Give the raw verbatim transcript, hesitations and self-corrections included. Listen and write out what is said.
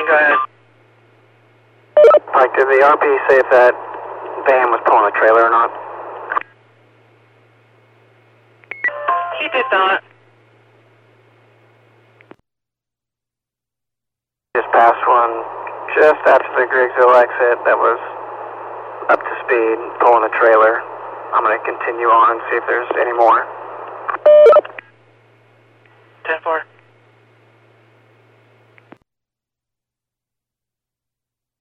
go ahead. Mike, did the R P say if that van was pulling a trailer or not? He did not. Just passed one just after the Griggsville exit that was up to speed, pulling a trailer. I'm going to continue on and see if there's any more. ten four.